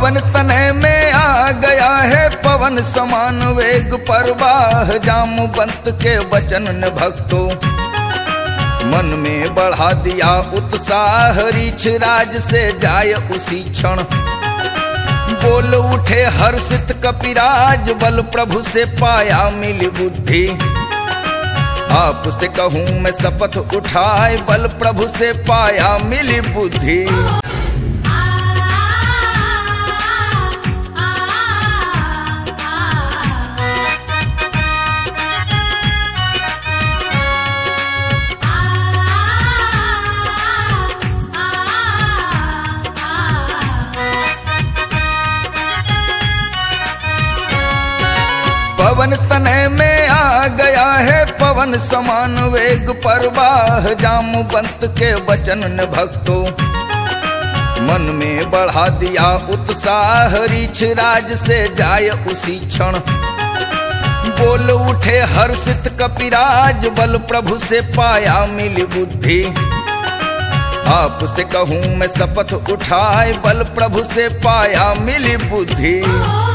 पवन तनय में आ गया है पवन समान वेग परवाह, जामवंत के वचन ने भक्तों मन में बढ़ा दिया उत्साह, रीछ राज से जाय उसी क्षण बोल उठे हर्षित कपिराज, बल प्रभु से पाया मिली बुद्धि, आपसे कहूँ मैं शपथ उठाए, बल प्रभु से पाया मिली बुद्धि। पवन तनय में आ गया है पवन समान वेग परवाह, जामवंत के वचन ने भक्तों मन में बढ़ा दिया उत्साह, रीछ राज से जाय उसी क्षण बोल उठे हर्षित कपिराज, बल प्रभु से पाया मिली बुद्धि, आपसे कहूँ मैं शपथ उठाए, बल प्रभु से पाया मिली बुद्धि।